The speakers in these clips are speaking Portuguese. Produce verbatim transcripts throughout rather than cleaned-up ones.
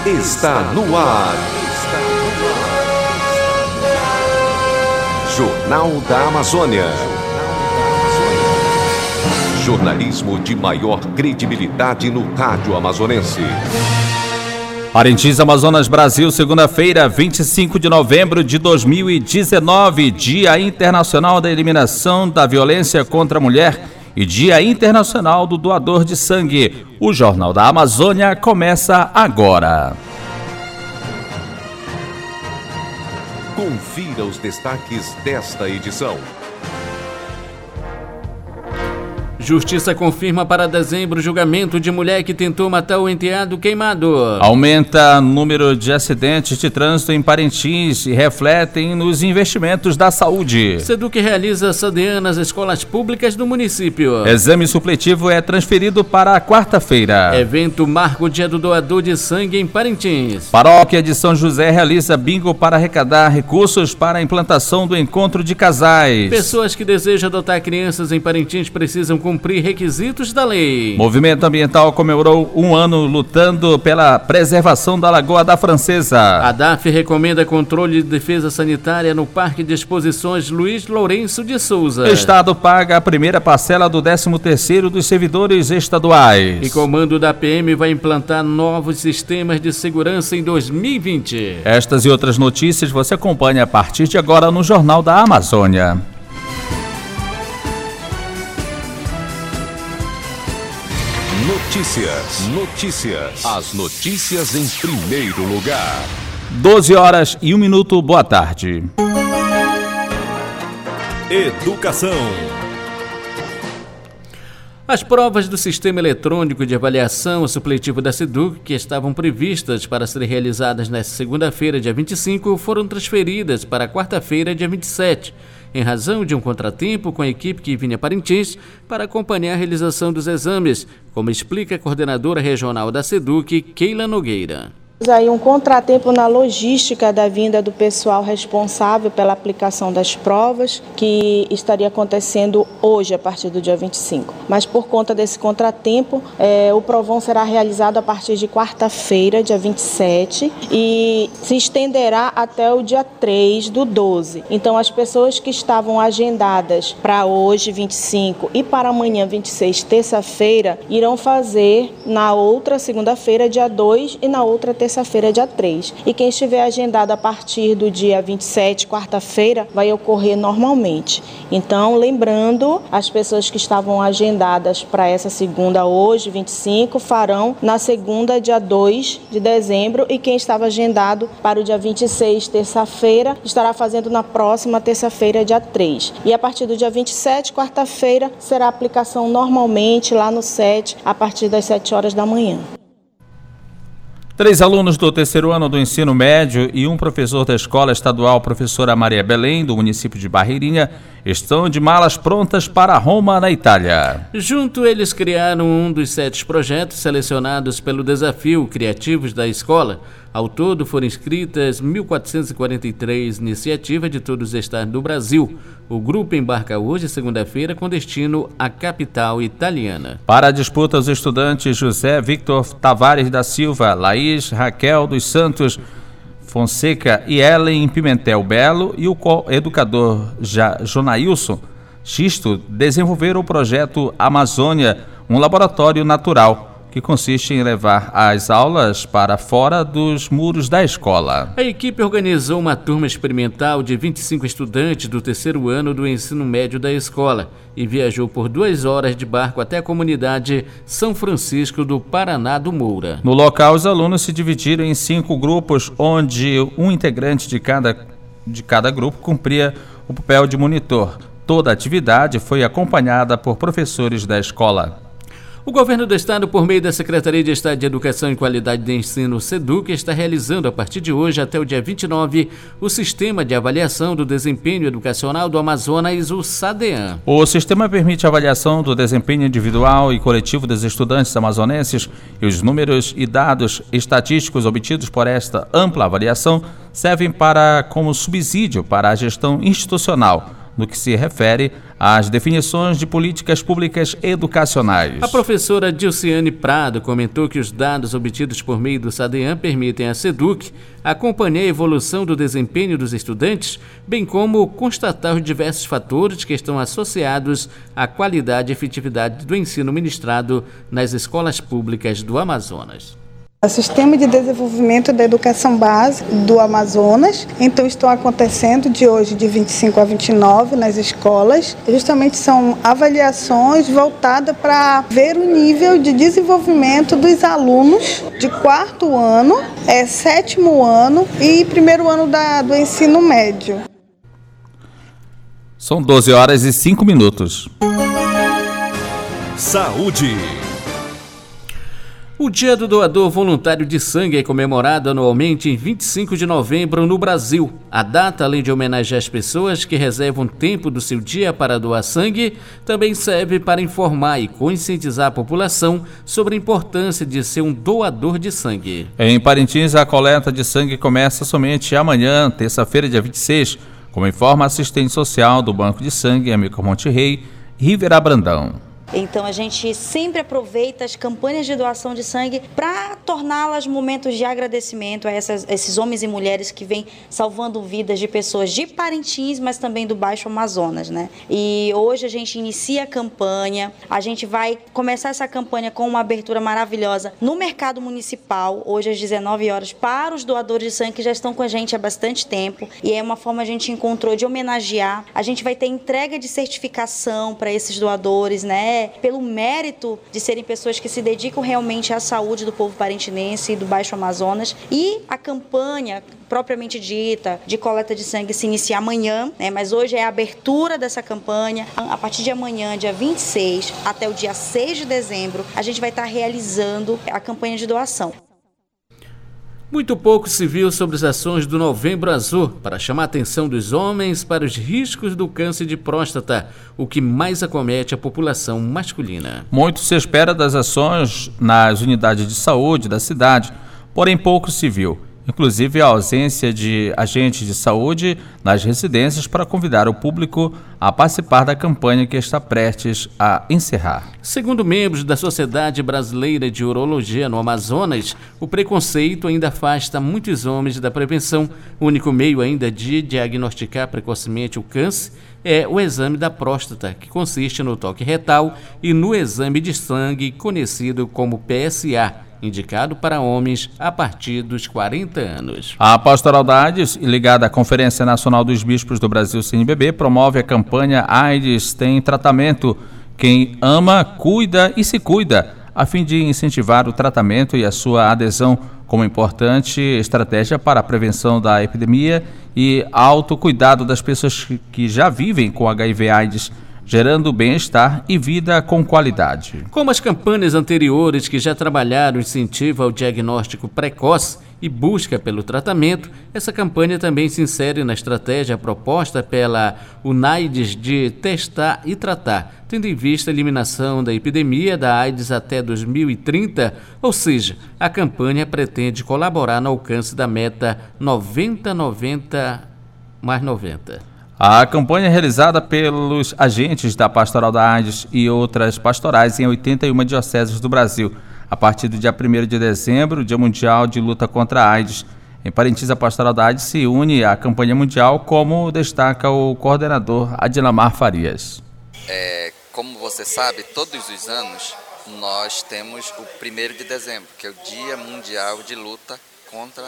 está no ar. Jornal da Amazônia. Jornalismo de maior credibilidade no rádio amazonense. Parintins, Amazonas, Brasil, segunda-feira, vinte e cinco de novembro de dois mil e dezenove, Dia Internacional da Eliminação da Violência contra a Mulher e Dia Internacional do Doador de Sangue. O Jornal da Amazônia começa agora. Confira os destaques desta edição. Justiça confirma para dezembro julgamento de mulher que tentou matar o enteado queimado. Aumenta o número de acidentes de trânsito em Parintins e refletem nos investimentos da saúde. SEDUC realiza S A D E A nas escolas públicas do município. Exame supletivo é transferido para a quarta-feira. Evento marca o Dia do Doador de Sangue em Parintins. Paróquia de São José realiza bingo para arrecadar recursos para a implantação do encontro de casais. Pessoas que desejam adotar crianças em Parintins precisam cumprir cumprir requisitos da lei. Movimento Ambiental comemorou um ano lutando pela preservação da Lagoa da Francesa. A D A F recomenda controle de defesa sanitária no Parque de Exposições Luiz Lourenço de Souza. Estado paga a primeira parcela do décimo terceiro dos servidores estaduais. E comando da P M vai implantar novos sistemas de segurança em dois mil e vinte. Estas e outras notícias você acompanha a partir de agora no Jornal da Amazônia. Notícias, notícias. As notícias em primeiro lugar. doze horas e um minuto, boa tarde. Educação. As provas do Sistema Eletrônico de Avaliação Supletivo da SEDUC, que estavam previstas para serem realizadas nesta segunda-feira, dia vinte e cinco, foram transferidas para quarta-feira, dia vinte e sete, em razão de um contratempo com a equipe que vinha a Parintins para acompanhar a realização dos exames, como explica a coordenadora regional da SEDUC, Keila Nogueira. Aí um contratempo na logística da vinda do pessoal responsável pela aplicação das provas, que estaria acontecendo hoje, a partir do dia vinte e cinco. Mas por conta desse contratempo, é, o provão será realizado a partir de quarta-feira, dia vinte e sete, e se estenderá até o dia três do doze. Então, as pessoas que estavam agendadas para hoje, vinte e cinco, e para amanhã, vinte e seis, terça-feira, irão fazer na outra segunda-feira, dia dois, e na outra terça terça-feira, dia três. E quem estiver agendado a partir do dia vinte e sete, quarta-feira, vai ocorrer normalmente. Então, lembrando, as pessoas que estavam agendadas para essa segunda hoje, vinte e cinco, farão na segunda, dia dois de dezembro, e quem estava agendado para o dia vinte e seis, terça-feira, estará fazendo na próxima terça-feira, dia três. E a partir do dia vinte e sete, quarta-feira, será a aplicação normalmente lá no S E T, a partir das sete horas da manhã. Três alunos do terceiro ano do ensino médio e um professor da escola estadual Professora Maria Belém, do município de Barreirinha, estão de malas prontas para Roma, na Itália. Junto, eles criaram um dos sete projetos selecionados pelo Desafio Criativos da Escola. Ao todo, foram inscritas mil quatrocentas e quarenta e três iniciativas de todos os estados do Brasil. O grupo embarca hoje, segunda-feira, com destino à capital italiana. Para a disputa, os estudantes José Victor Tavares da Silva, Laís Raquel dos Santos Fonseca e Ellen Pimentel Belo e o educador Jonailson Xisto desenvolveram o projeto Amazônia, um laboratório natural, que consiste em levar as aulas para fora dos muros da escola. A equipe organizou uma turma experimental de vinte e cinco estudantes do terceiro ano do ensino médio da escola e viajou por duas horas de barco até a comunidade São Francisco do Paraná do Moura. No local, os alunos se dividiram em cinco grupos, onde um integrante de cada, de cada grupo cumpria o papel de monitor. Toda a atividade foi acompanhada por professores da escola. O governo do estado, por meio da Secretaria de Estado de Educação e Qualidade de Ensino, SEDUC, está realizando a partir de hoje até o dia vinte e nove o Sistema de Avaliação do Desempenho Educacional do Amazonas, o S A D E A. O sistema permite a avaliação do desempenho individual e coletivo dos estudantes amazonenses e os números e dados estatísticos obtidos por esta ampla avaliação servem para como subsídio para a gestão institucional, no que se refere as definições de políticas públicas educacionais. A professora Dilciane Prado comentou que os dados obtidos por meio do SADEAM permitem à SEDUC acompanhar a evolução do desempenho dos estudantes, bem como constatar os diversos fatores que estão associados à qualidade e efetividade do ensino ministrado nas escolas públicas do Amazonas. O Sistema de Desenvolvimento da Educação Básica do Amazonas, então estão acontecendo de hoje, de vinte e cinco a vinte e nove, nas escolas. Justamente são avaliações voltadas para ver o nível de desenvolvimento dos alunos de quarto ano, é, sétimo ano e primeiro ano da, do ensino médio. São doze horas e cinco minutos. Saúde. O Dia do Doador Voluntário de Sangue é comemorado anualmente em vinte e cinco de novembro no Brasil. A data, além de homenagear as pessoas que reservam tempo do seu dia para doar sangue, também serve para informar e conscientizar a população sobre a importância de ser um doador de sangue. Em Parintins, a coleta de sangue começa somente amanhã, terça-feira, dia vinte e seis, como informa a assistente social do Banco de Sangue, Amico Monte Rei, Rivera Brandão. Então a gente sempre aproveita as campanhas de doação de sangue para torná-las momentos de agradecimento a essas, esses homens e mulheres que vêm salvando vidas de pessoas de Parintins, mas também do Baixo Amazonas, né? E hoje a gente inicia a campanha, a gente vai começar essa campanha com uma abertura maravilhosa no mercado municipal, hoje às dezenove horas, para os doadores de sangue que já estão com a gente há bastante tempo, e é uma forma a gente encontrou de homenagear. A gente vai ter entrega de certificação para esses doadores, né? Pelo mérito de serem pessoas que se dedicam realmente à saúde do povo parintinense e do Baixo Amazonas. E a campanha propriamente dita de coleta de sangue se inicia amanhã, né? Mas hoje é a abertura dessa campanha. A partir de amanhã, dia vinte e seis, até o dia seis de dezembro, a gente vai estar realizando a campanha de doação. Muito pouco se viu sobre as ações do Novembro Azul para chamar a atenção dos homens para os riscos do câncer de próstata, o que mais acomete a população masculina. Muito se espera das ações nas unidades de saúde da cidade, porém pouco se viu. Inclusive a ausência de agentes de saúde nas residências para convidar o público a participar da campanha que está prestes a encerrar. Segundo membros da Sociedade Brasileira de Urologia no Amazonas, o preconceito ainda afasta muitos homens da prevenção. O único meio ainda de diagnosticar precocemente o câncer é o exame da próstata, que consiste no toque retal, e no exame de sangue, conhecido como P S A, indicado para homens a partir dos quarenta anos. A Pastoral da AIDS, ligada à Conferência Nacional dos Bispos do Brasil, C N B B, promove a campanha AIDS Tem Tratamento. Quem ama, cuida e se cuida, a fim de incentivar o tratamento e a sua adesão como importante estratégia para a prevenção da epidemia e autocuidado das pessoas que já vivem com H I V AIDS, gerando bem-estar e vida com qualidade. Como as campanhas anteriores que já trabalharam incentivo ao diagnóstico precoce e busca pelo tratamento, essa campanha também se insere na estratégia proposta pela UNAIDS de testar e tratar, tendo em vista a eliminação da epidemia da AIDS até dois mil e trinta, ou seja, a campanha pretende colaborar no alcance da meta noventa noventa mais noventa. A campanha é realizada pelos agentes da Pastoral da AIDS e outras pastorais em oitenta e uma dioceses do Brasil, a partir do dia primeiro de dezembro, Dia Mundial de Luta contra a AIDS. Em Parintins, a Pastoral da AIDS se une à campanha mundial, como destaca o coordenador Adilamar Farias. É, como você sabe, todos os anos nós temos o primeiro de dezembro, que é o Dia Mundial de Luta contra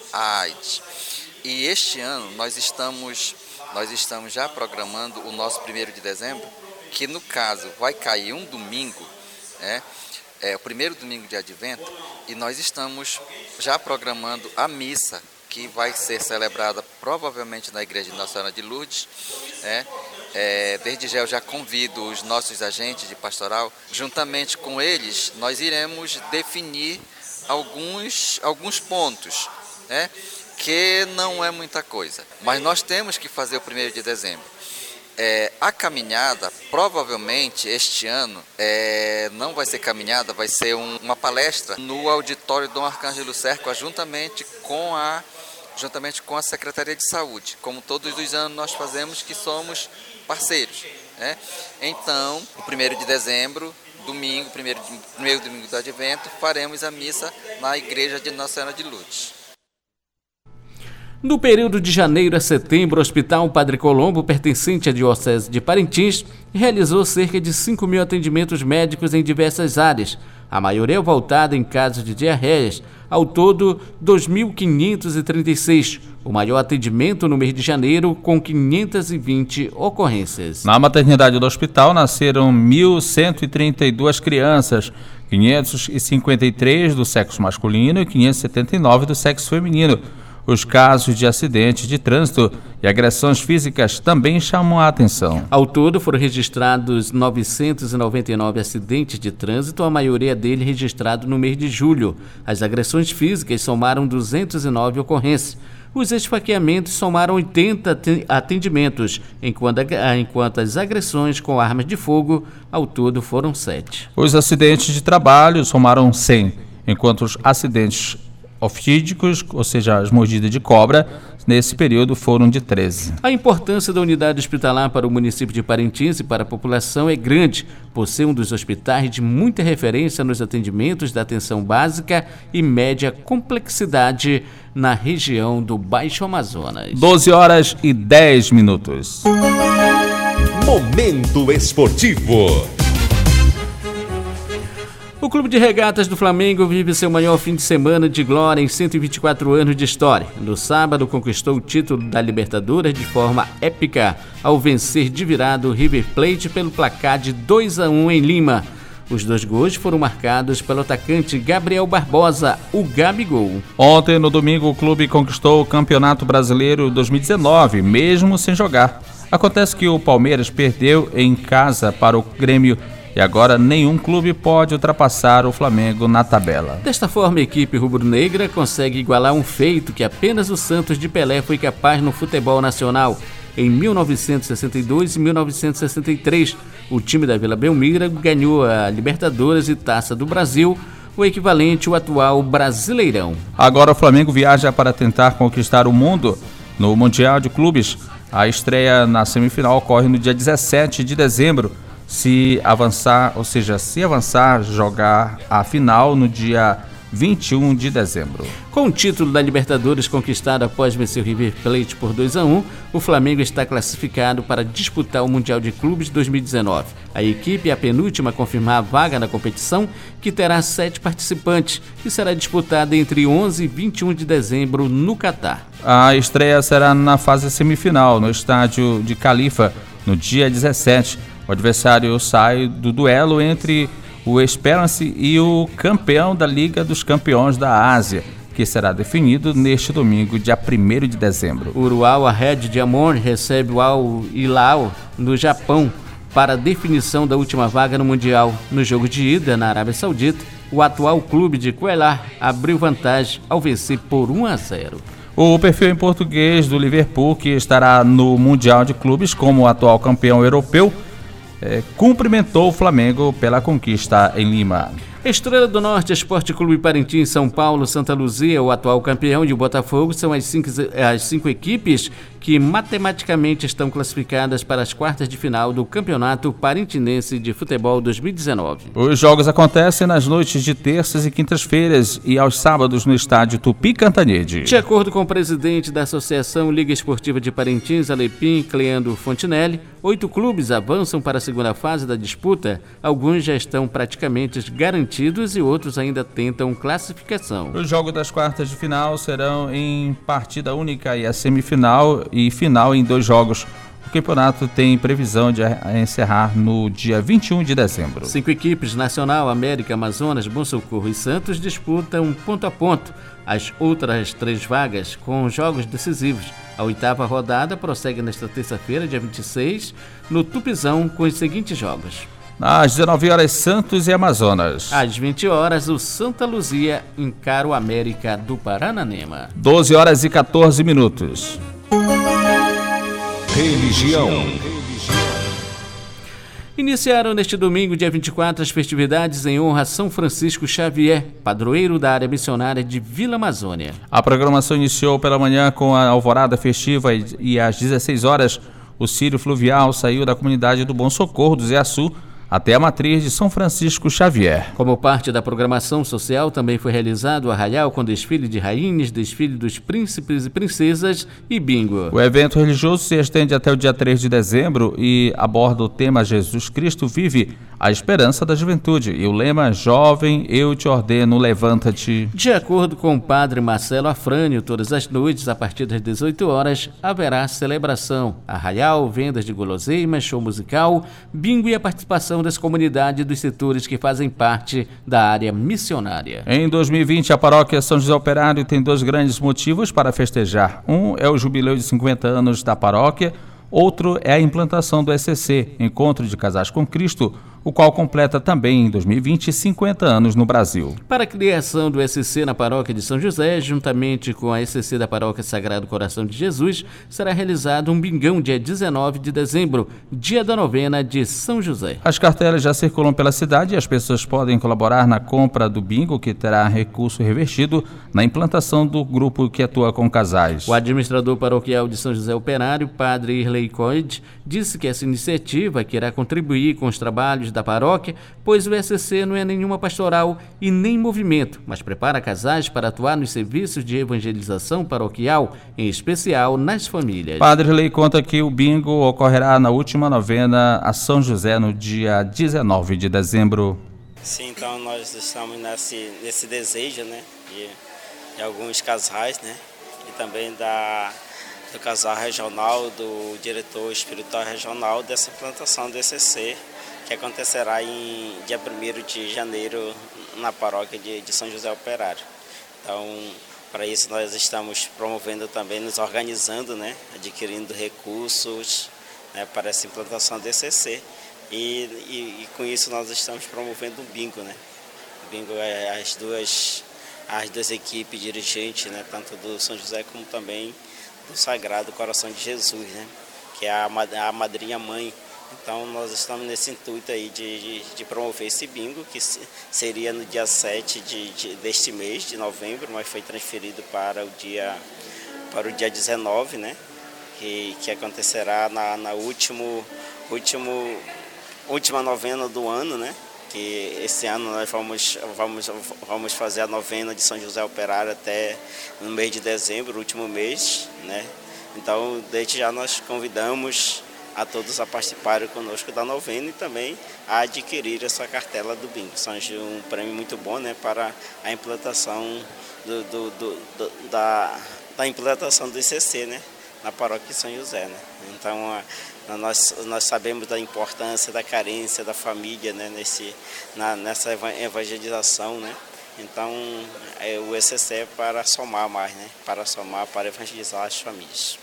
a AIDS. E este ano nós estamos... Nós estamos já programando o nosso primeiro de dezembro, que no caso vai cair um domingo, né? É o primeiro domingo de Advento, e nós estamos já programando a missa, que vai ser celebrada provavelmente na Igreja de Nossa Senhora de Lourdes, né? É, desde já eu já convido os nossos agentes de pastoral, juntamente com eles nós iremos definir alguns, alguns pontos, né? Que não é muita coisa, mas nós temos que fazer o primeiro de dezembro. É, a caminhada, provavelmente este ano, é, não vai ser caminhada, vai ser um, uma palestra no auditório Dom Arcângelo Cerco, juntamente com, a, juntamente com a Secretaria de Saúde, como todos os anos nós fazemos, que somos parceiros. né? Então, o primeiro de dezembro, domingo, primeiro, primeiro domingo do Advento, faremos a missa na igreja de Nossa Senhora de Lourdes. No período de janeiro a setembro, o Hospital Padre Colombo, pertencente à Diocese de Parintins, realizou cerca de cinco mil atendimentos médicos em diversas áreas, a maioria voltada em casos de diarreias. Ao todo, dois mil quinhentos e trinta e seis, o maior atendimento no mês de janeiro, com quinhentas e vinte ocorrências. Na maternidade do hospital nasceram mil cento e trinta e duas crianças, quinhentos e cinquenta e três do sexo masculino e quinhentos e setenta e nove do sexo feminino. Os casos de acidentes de trânsito e agressões físicas também chamam a atenção. Ao todo, foram registrados novecentos e noventa e nove acidentes de trânsito, a maioria deles registrado no mês de julho. As agressões físicas somaram duzentas e nove ocorrências. Os esfaqueamentos somaram oitenta atendimentos, enquanto, enquanto as agressões com armas de fogo, ao todo, foram sete. Os acidentes de trabalho somaram cem, enquanto os acidentes ofídicos, ou seja, as mordidas de cobra, nesse período foram de treze. A importância da unidade hospitalar para o município de Parintins e para a população é grande, por ser um dos hospitais de muita referência nos atendimentos da atenção básica e média complexidade na região do Baixo Amazonas. doze horas e dez minutos. Momento esportivo. O Clube de Regatas do Flamengo vive seu maior fim de semana de glória em cento e vinte e quatro anos de história. No sábado, conquistou o título da Libertadores de forma épica, ao vencer de virada o River Plate pelo placar de dois a um em Lima. Os dois gols foram marcados pelo atacante Gabriel Barbosa, o Gabigol. Ontem, no domingo, o clube conquistou o Campeonato Brasileiro dois mil e dezenove, mesmo sem jogar. Acontece que o Palmeiras perdeu em casa para o Grêmio e agora nenhum clube pode ultrapassar o Flamengo na tabela. Desta forma, a equipe rubro-negra consegue igualar um feito que apenas o Santos de Pelé foi capaz no futebol nacional. Em mil novecentos e sessenta e dois e mil novecentos e sessenta e três, o time da Vila Belmiro ganhou a Libertadores e Taça do Brasil, o equivalente ao atual Brasileirão. Agora o Flamengo viaja para tentar conquistar o mundo no Mundial de Clubes. A estreia na semifinal ocorre no dia dezessete de dezembro. Se avançar, ou seja, se avançar, jogar a final no dia vinte e um de dezembro. Com o título da Libertadores conquistado após vencer o River Plate por dois a um, o Flamengo está classificado para disputar o Mundial de Clubes dois mil e dezenove. A equipe é a penúltima a confirmar a vaga na competição, que terá sete participantes e será disputada entre onze e vinte e um de dezembro no Catar. A estreia será na fase semifinal, no estádio de Califa, no dia dezessete. O adversário sai do duelo entre o Esperance e o campeão da Liga dos Campeões da Ásia, que será definido neste domingo, dia primeiro de dezembro. O Urawa Red Diamond recebe o Al Hilal no Japão para a definição da última vaga no Mundial. No jogo de ida na Arábia Saudita, o atual clube de Kuala abriu vantagem ao vencer por um a zero. O perfil em português do Liverpool, que estará no Mundial de Clubes como atual campeão europeu, É, cumprimentou o Flamengo pela conquista em Lima. Estrela do Norte, Esporte Clube Parintins, São Paulo, Santa Luzia, o atual campeão, e o Botafogo são as cinco, as cinco equipes que matematicamente estão classificadas para as quartas de final do Campeonato Parintinense de Futebol dois mil e dezenove. Os jogos acontecem nas noites de terças e quintas-feiras e aos sábados no estádio Tupi Cantanhede. De acordo com o presidente da Associação Liga Esportiva de Parintins, Alepim Cleando Fontinelli, oito clubes avançam para a segunda fase da disputa. Alguns já estão praticamente garantidos e outros ainda tentam classificação. Os jogos das quartas de final serão em partida única e a semifinal e final em dois jogos. O campeonato tem previsão de encerrar no dia vinte e um de dezembro. Cinco equipes, Nacional, América, Amazonas, Bom Socorro e Santos, disputam ponto a ponto. As outras três vagas com jogos decisivos. A oitava rodada prossegue nesta terça-feira, dia vinte e seis, no Tupizão, com os seguintes jogos. Às dezenove horas, Santos e Amazonas. Às vinte horas, o Santa Luzia encara o América do Parananema. doze horas e quatorze minutos. Religião. Iniciaram neste domingo, dia vinte e quatro, as festividades em honra a São Francisco Xavier, padroeiro da área missionária de Vila Amazônia. A programação iniciou pela manhã com a alvorada festiva e às dezesseis horas O Círio Fluvial saiu da comunidade do Bom Socorro do Zé Açu até a matriz de São Francisco Xavier. Como parte da programação social, também foi realizado o arraial com desfile de rainhas, desfile dos príncipes e princesas e bingo. O evento religioso se estende até o dia três de dezembro e aborda o tema Jesus Cristo vive, a esperança da juventude, e o lema Jovem, eu te ordeno, levanta-te. De acordo com o padre Marcelo Afrânio, todas as noites, a partir das dezoito horas, haverá celebração, arraial, vendas de guloseimas, show musical, bingo e a participação das comunidades dos setores que fazem parte da área missionária. Em dois mil e vinte, a paróquia São José Operário tem dois grandes motivos para festejar. Um é o jubileu de cinquenta anos da paróquia, outro é a implantação do E C C, Encontro de Casais com Cristo, o qual completa também em dois mil e vinte cinquenta anos no Brasil. Para a criação do E C C na paróquia de São José, juntamente com a E C C da paróquia Sagrado Coração de Jesus, será realizado um bingão dia dezenove de dezembro, dia da novena de São José. As cartelas já circulam pela cidade e as pessoas podem colaborar na compra do bingo, que terá recurso revertido na implantação do grupo que atua com casais. O administrador paroquial de São José Operário, padre Irley Coide, disse que essa iniciativa que irá contribuir com os trabalhos da paróquia, pois o E C C não é nenhuma pastoral e nem movimento, mas prepara casais para atuar nos serviços de evangelização paroquial, em especial nas famílias. Padre Lei conta que o bingo ocorrerá na última novena a São José no dia dezenove de dezembro. Sim, então nós estamos nesse, nesse desejo, né, de, de alguns casais, né, e também da, do casal regional, do diretor espiritual regional dessa implantação do E C C, que acontecerá em dia primeiro de janeiro na paróquia de, de São José Operário. Então, para isso nós estamos promovendo também, nos organizando, né, adquirindo recursos, né, para essa implantação do E C C. E, e, e com isso nós estamos promovendo o bingo, né? O bingo é as duas, as duas equipes dirigentes, né, tanto do São José como também do Sagrado Coração de Jesus, né, que é a, a madrinha mãe. Então nós estamos nesse intuito aí de, de, de promover esse bingo, que seria no dia sete de, de, deste mês, de novembro, mas foi transferido para o dia, para o dia dezenove, né? Que, que acontecerá na, na último, último, última novena do ano, né? Que esse ano nós vamos, vamos, vamos fazer a novena de São José Operário até no mês de dezembro, último mês, né? Então, desde já nós convidamos a todos a participarem conosco da novena e também a adquirir essa cartela do bingo. São um prêmio muito bom, né, para a implantação do, do, do, do, da, da implantação do I C C, né, na paróquia de São José, né. Então a, nós, nós sabemos da importância, da carência da família, né, nesse, na, nessa evangelização, né. Então é, o I C C é para somar mais, né, para somar, para evangelizar as famílias.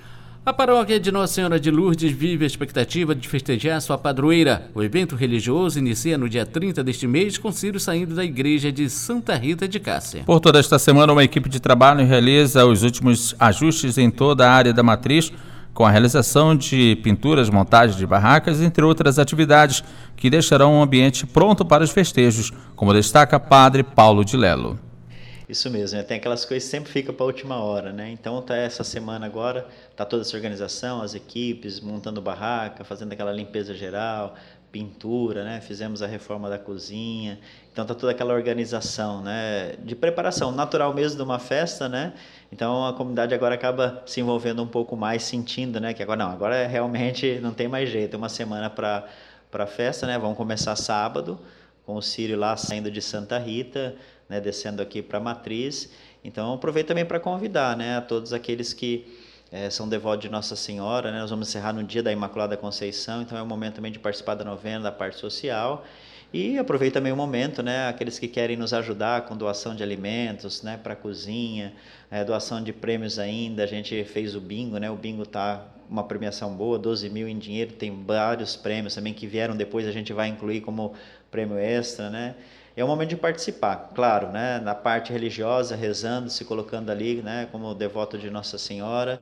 A paróquia de Nossa Senhora de Lourdes vive a expectativa de festejar sua padroeira. O evento religioso inicia no dia trinta deste mês, com Círio saindo da igreja de Santa Rita de Cássia. Por toda esta semana, uma equipe de trabalho realiza os últimos ajustes em toda a área da matriz, com a realização de pinturas, montagem de barracas, entre outras atividades que deixarão um ambiente pronto para os festejos, como destaca Padre Paulo de Lelo. Isso mesmo, né? Tem aquelas coisas que sempre fica para a última hora, né? Então tá essa semana agora, tá toda essa organização, as equipes montando barraca, fazendo aquela limpeza geral, pintura, né? Fizemos a reforma da cozinha, então tá toda aquela organização, né? De preparação, natural mesmo de uma festa, né? Então a comunidade agora acaba se envolvendo um pouco mais, sentindo, né? Que agora não, agora realmente não tem mais jeito, uma semana para para a festa, né? Vamos começar sábado, com o Círio lá saindo de Santa Rita, né, descendo aqui para a Matriz. Então aproveito também para convidar, né, a todos aqueles que é, são devotos de Nossa Senhora, né, nós vamos encerrar no dia da Imaculada Conceição, então é o momento também de participar da novena, da parte social. E aproveito também o momento, né, aqueles que querem nos ajudar com doação de alimentos, né, para a cozinha, é, doação de prêmios ainda. A gente fez o bingo, né, o bingo está uma premiação boa, doze mil em dinheiro, tem vários prêmios também que vieram depois, a gente vai incluir como prêmio extra, né. É o momento de participar, claro, né, na parte religiosa, rezando, se colocando ali, né, como devoto de Nossa Senhora.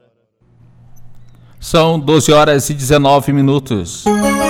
São doze horas e dezenove minutos.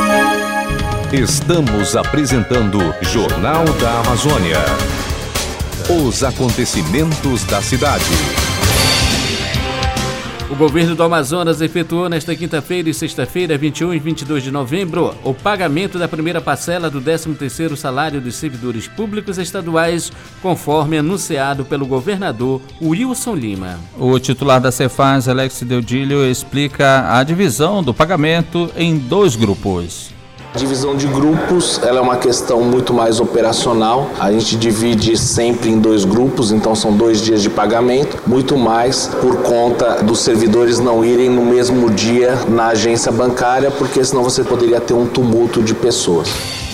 Estamos apresentando Jornal da Amazônia. Os acontecimentos da cidade. O governo do Amazonas efetuou nesta quinta-feira e sexta-feira, vinte e um e vinte e dois de novembro, o pagamento da primeira parcela do décimo terceiro salário dos servidores públicos estaduais, conforme anunciado pelo governador Wilson Lima. O titular da Cefaz, Alex Deudilho, explica a divisão do pagamento em dois grupos. A divisão de grupos, ela é uma questão muito mais operacional. A gente divide sempre em dois grupos, então são dois dias de pagamento, muito mais por conta dos servidores não irem no mesmo dia na agência bancária, porque senão você poderia ter um tumulto de pessoas.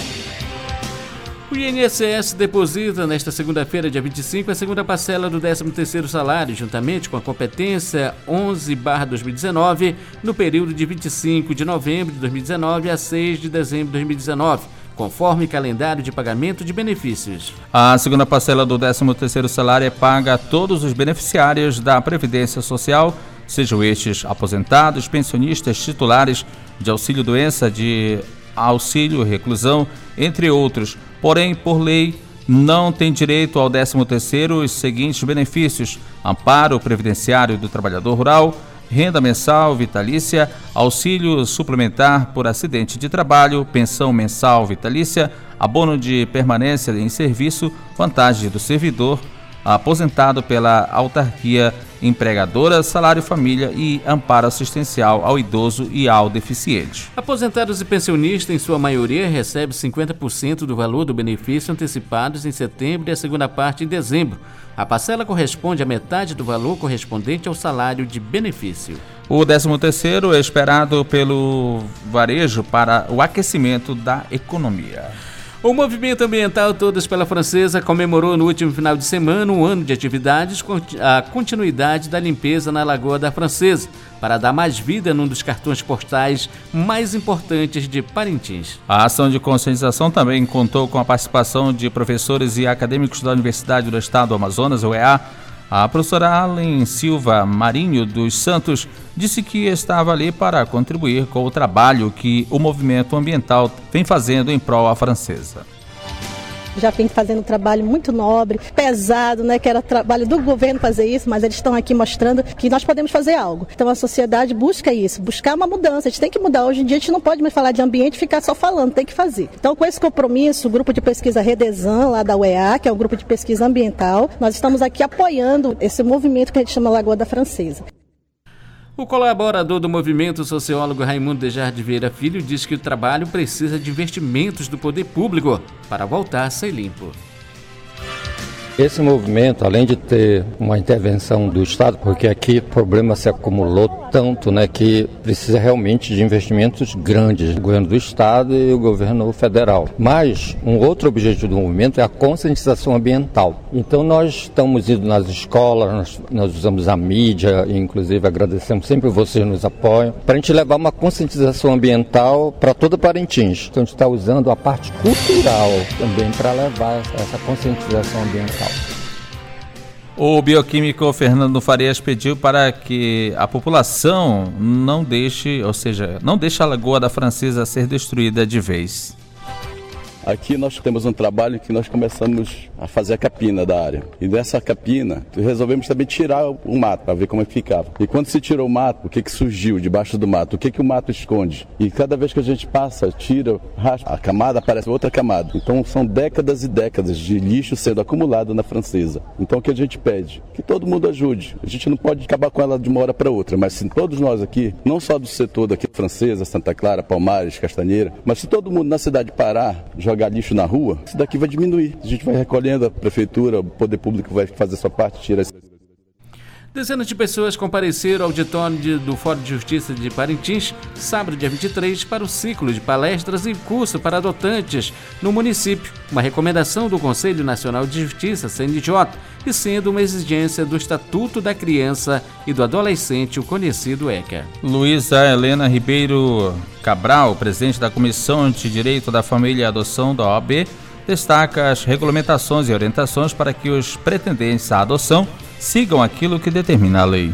O I N S S deposita nesta segunda-feira, dia vinte e cinco, a segunda parcela do décimo terceiro salário, juntamente com a competência onze barra dois mil e dezenove, no período de vinte e cinco de novembro de dois mil e dezenove a seis de dezembro de dois mil e dezenove, conforme calendário de pagamento de benefícios. A segunda parcela do décimo terceiro salário é paga a todos os beneficiários da Previdência Social, sejam estes aposentados, pensionistas, titulares de auxílio-doença, de auxílio reclusão, entre outros. Porém, por lei, não tem direito ao décimo terceiro os seguintes benefícios: amparo previdenciário do trabalhador rural, renda mensal vitalícia, auxílio suplementar por acidente de trabalho, pensão mensal vitalícia, abono de permanência em serviço, vantagem do servidor aposentado pela autarquia empregadora, salário família e amparo assistencial ao idoso e ao deficiente. Aposentados e pensionistas, em sua maioria, recebem cinquenta por cento do valor do benefício antecipados em setembro e a segunda parte em dezembro. A parcela corresponde à metade do valor correspondente ao salário de benefício. O décimo terceiro é esperado pelo varejo para o aquecimento da economia. O movimento ambiental Todos pela Francesa comemorou no último final de semana um ano de atividades com a continuidade da limpeza na Lagoa da Francesa, para dar mais vida num dos cartões postais mais importantes de Parintins. A ação de conscientização também contou com a participação de professores e acadêmicos da Universidade do Estado do Amazonas, U E A. A professora Allen Silva Marinho dos Santos disse que estava ali para contribuir com o trabalho que o movimento ambiental vem fazendo em prol à francesa. Já vem fazendo um trabalho muito nobre, pesado, né, que era trabalho do governo fazer isso, mas eles estão aqui mostrando que nós podemos fazer algo. Então a sociedade busca isso, buscar uma mudança, a gente tem que mudar. Hoje em dia a gente não pode mais falar de ambiente e ficar só falando, tem que fazer. Então com esse compromisso, o grupo de pesquisa Redesan, lá da U E A, que é um grupo de pesquisa ambiental, nós estamos aqui apoiando esse movimento que a gente chama Lagoa da Francesa. O colaborador do movimento, o sociólogo Raimundo Dejarde Vieira Filho, diz que o trabalho precisa de investimentos do poder público para voltar a ser limpo. Esse movimento, além de ter uma intervenção do Estado, porque aqui o problema se acumulou tanto, né, que precisa realmente de investimentos grandes, o governo do Estado e o governo federal. Mas um outro objetivo do movimento é a conscientização ambiental. Então nós estamos indo nas escolas, nós, nós usamos a mídia, e inclusive agradecemos sempre vocês nos apoiam, para a gente levar uma conscientização ambiental para toda Parintins. Então a gente está usando a parte cultural também para levar essa conscientização ambiental. O bioquímico Fernando Farias pediu para que a população não deixe, ou seja, não deixe a Lagoa da Francesa ser destruída de vez. Aqui nós temos um trabalho que nós começamos a fazer a capina da área. E dessa capina, resolvemos também tirar o mato, para ver como é que ficava. E quando se tirou o mato, o que que surgiu debaixo do mato? O que que o mato esconde? E cada vez que a gente passa, tira, raspa, a camada aparece outra camada. Então são décadas e décadas de lixo sendo acumulado na Francesa. Então o que a gente pede? Que todo mundo ajude. A gente não pode acabar com ela de uma hora para outra, mas se todos nós aqui, não só do setor daqui Francesa, Santa Clara, Palmares, Castanheira, mas se todo mundo na cidade parar, jogar lixo na rua, isso daqui vai diminuir. A gente vai recolhendo, a prefeitura, o poder público vai fazer sua parte, tira isso. Dezenas de pessoas compareceram ao auditório de, do Fórum de Justiça de Parintins, sábado, dia vinte e três, para o ciclo de palestras e curso para adotantes no município, uma recomendação do Conselho Nacional de Justiça, C N J, e sendo uma exigência do Estatuto da Criança e do Adolescente, o conhecido ECA. Luísa Helena Ribeiro Cabral, presidente da Comissão de Direito da Família e Adoção da O A B, destaca as regulamentações e orientações para que os pretendentes à adoção sigam aquilo que determina a lei.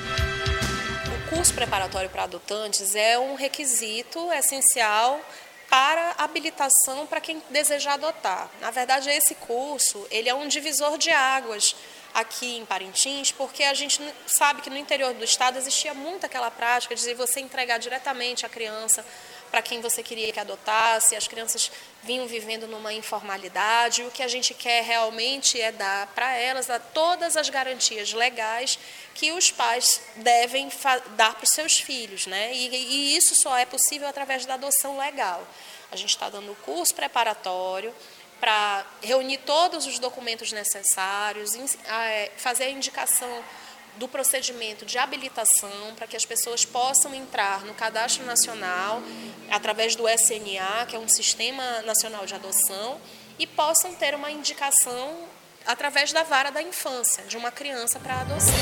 O curso preparatório para adotantes é um requisito essencial para habilitação para quem deseja adotar. Na verdade, esse curso ele é um divisor de águas aqui em Parintins, porque a gente sabe que no interior do estado existia muito aquela prática de você entregar diretamente a criança para quem você queria que adotasse. As crianças vinham vivendo numa informalidade. O que a gente quer realmente é dar para elas todas as garantias legais que os pais devem dar para os seus filhos, né? E, e isso só é possível através da adoção legal. A gente está dando curso preparatório para reunir todos os documentos necessários, fazer a indicação do procedimento de habilitação para que as pessoas possam entrar no Cadastro Nacional através do S N A, que é um Sistema Nacional de Adoção, e possam ter uma indicação através da vara da infância de uma criança para adoção.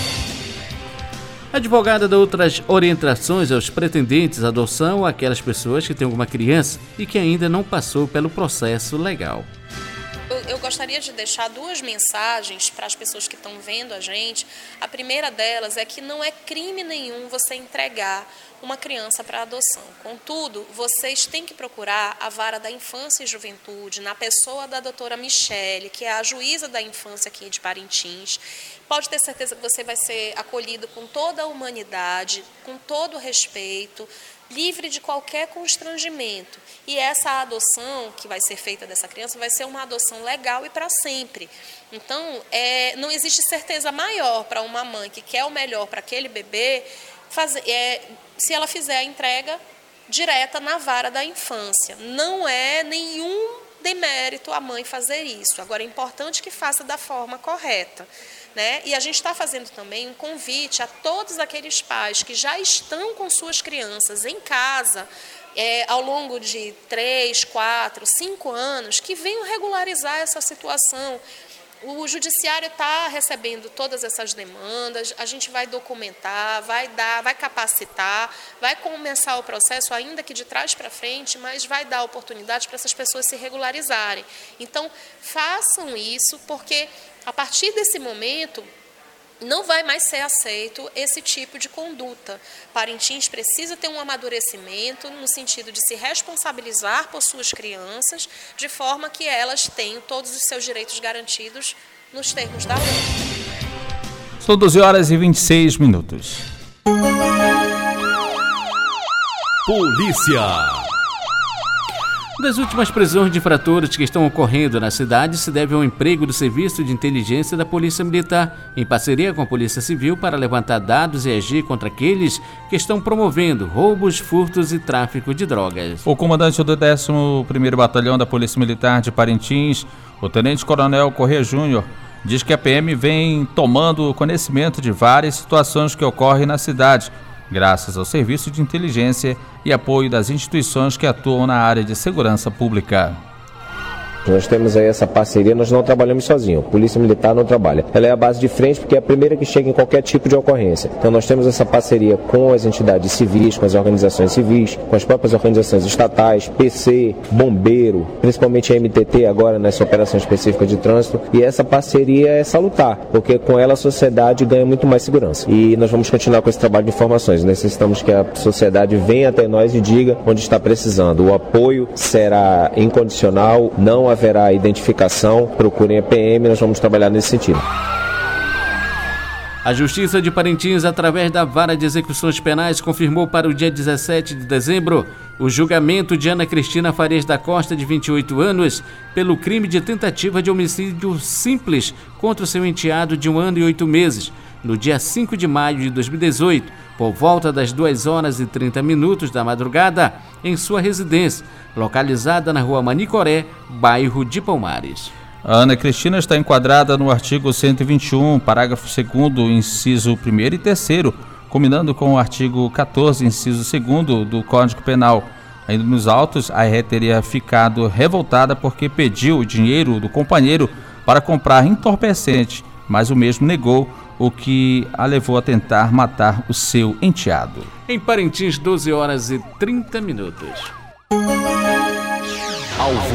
A advogada dá outras orientações aos pretendentes à adoção, aquelas pessoas que têm alguma criança e que ainda não passou pelo processo legal. Eu, eu gostaria de deixar duas mensagens para as pessoas que estão vendo a gente. A primeira delas é que não é crime nenhum você entregar uma criança para adoção. Contudo, vocês têm que procurar a vara da infância e juventude, na pessoa da doutora Michele, que é a juíza da infância aqui de Parintins. Pode ter certeza que você vai ser acolhido com toda a humanidade, com todo o respeito, livre de qualquer constrangimento. E essa adoção que vai ser feita dessa criança vai ser uma adoção legal e para sempre. Então, é, não existe certeza maior para uma mãe que quer o melhor para aquele bebê, fazer, é, se ela fizer a entrega direta na vara da infância. Não é nenhum demérito a mãe fazer isso. Agora, é importante que faça da forma correta. Né? E a gente está fazendo também um convite a todos aqueles pais que já estão com suas crianças em casa é, ao longo de três, quatro, cinco anos, que venham regularizar essa situação. O judiciário está recebendo todas essas demandas, a gente vai documentar, vai dar, vai capacitar, vai começar o processo ainda que de trás para frente, mas vai dar oportunidade para essas pessoas se regularizarem. Então, façam isso, porque a partir desse momento não vai mais ser aceito esse tipo de conduta. Parintins precisa ter um amadurecimento no sentido de se responsabilizar por suas crianças, de forma que elas tenham todos os seus direitos garantidos nos termos da lei. São doze horas e vinte e seis minutos. Polícia. Das últimas prisões de infratores que estão ocorrendo na cidade se deve ao emprego do Serviço de Inteligência da Polícia Militar, em parceria com a Polícia Civil, para levantar dados e agir contra aqueles que estão promovendo roubos, furtos e tráfico de drogas. O comandante do décimo primeiro Batalhão da Polícia Militar de Parintins, o Tenente Coronel Corrêa Júnior, diz que a P M vem tomando conhecimento de várias situações que ocorrem na cidade, graças ao Serviço de Inteligência e apoio das instituições que atuam na área de segurança pública. Nós temos aí essa parceria, nós não trabalhamos sozinhos, a Polícia Militar não trabalha. Ela é a base de frente porque é a primeira que chega em qualquer tipo de ocorrência. Então nós temos essa parceria com as entidades civis, com as organizações civis, com as próprias organizações estatais, P C, Bombeiro, principalmente a M T T agora nessa operação específica de trânsito. E essa parceria é salutar, porque com ela a sociedade ganha muito mais segurança. E nós vamos continuar com esse trabalho de informações. Necessitamos que a sociedade venha até nós e diga onde está precisando. O apoio será incondicional, não haverá identificação, procurem a P M, nós vamos trabalhar nesse sentido. A Justiça de Parintins, através da Vara de Execuções Penais, confirmou para o dia dezessete de dezembro o julgamento de Ana Cristina Farias da Costa, de vinte e oito anos, pelo crime de tentativa de homicídio simples contra o seu enteado de um ano e oito meses, no dia cinco de maio de dois mil e dezoito, por volta das duas horas e trinta minutos da madrugada, em sua residência, localizada na rua Manicoré, bairro de Palmares. A Ana Cristina está enquadrada no artigo cento e vinte e um, parágrafo segundo, inciso primeiro e terceiro, combinando com o artigo quatorze, inciso segundo do Código Penal. Ainda nos autos, a ré teria ficado revoltada porque pediu o dinheiro do companheiro para comprar entorpecente, mas o mesmo negou, o que a levou a tentar matar o seu enteado. Em Parintins, doze horas e trinta minutos.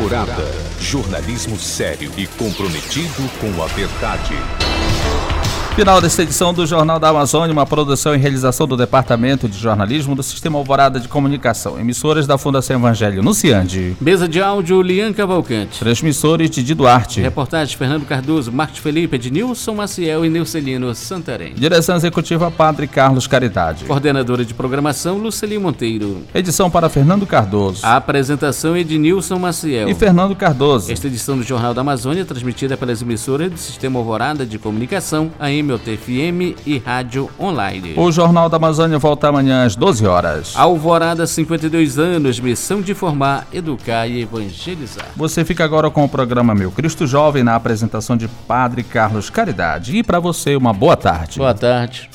Alvorada, jornalismo sério e comprometido com a verdade. Final desta edição do Jornal da Amazônia, uma produção e realização do Departamento de Jornalismo do Sistema Alvorada de Comunicação. Emissoras da Fundação Evangelho no Ciande. Mesa de áudio, Lian Cavalcante. Transmissores, Didi Duarte. Reportagem, Fernando Cardoso, Marcos Felipe, Ednilson Maciel e Neucelino Santarém. Direção Executiva, Padre Carlos Caridade. Coordenadora de Programação, Luceli Monteiro. Edição para Fernando Cardoso. A apresentação, Ednilson Maciel e Fernando Cardoso. Esta edição do Jornal da Amazônia é transmitida pelas emissoras do Sistema Alvorada de Comunicação, a M O T F M e Rádio Online. O Jornal da Amazônia volta amanhã às doze horas. Alvorada, cinquenta e dois anos, missão de formar, educar e evangelizar. Você fica agora com o programa Meu Cristo Jovem, na apresentação de Padre Carlos Caridade. E para você, uma boa tarde. Boa tarde.